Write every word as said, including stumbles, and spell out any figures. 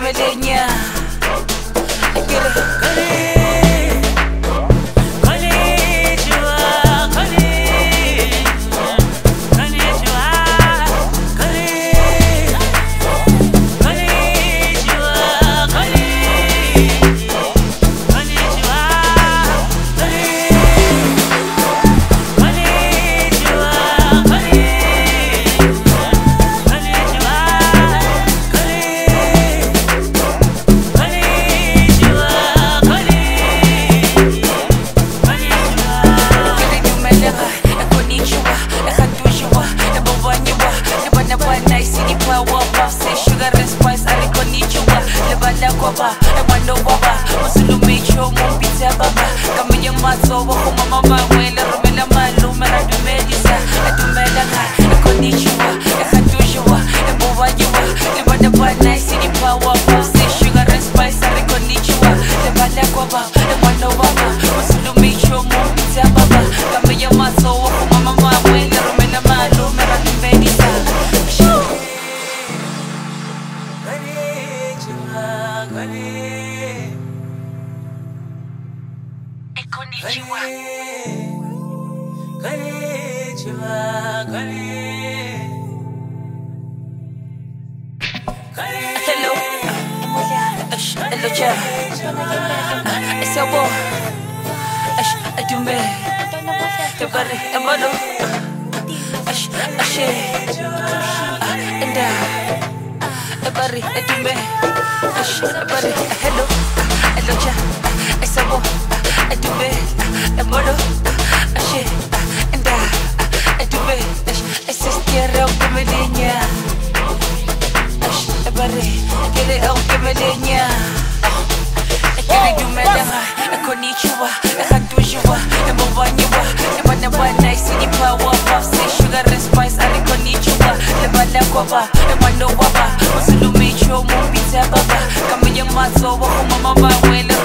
melenya. I get it. Baba, I wonder baba, masulu mecho mo pizza baba. Kami yung matso ako mama mawela rumela malu mera dumelisa. Atumela ka, konnichiwa, ekatujiwa, ebuwajiwa. Liba na ba nice ni power pop say sugar and spice are konnichiwa. Liba na baba, I wonder baba, masulu mecho mo pizza baba. Kami yung matso ako mama mawela rumela malu mera dumelisa. Konnichiwa. Konnichiwa. Hello. Hello, cha. It's your boy. Ash, I do me. The body, the bottle. Ash, ash, and the body, I do me. Ash, the body. Hello. Hello, cha. It's your boy. I do it, I model, I shit, and I do it. It's just get out the millennia. I body, get it out the millennia. I can't do my dama, I konnichiwa, I can't do you, I move on you, I want to buy nice in power pop, say sugar and spice, I konnichiwa, the bala guava, I want no waba, Musulu mecho, mo pizza baba, come in your matzo, mama, well.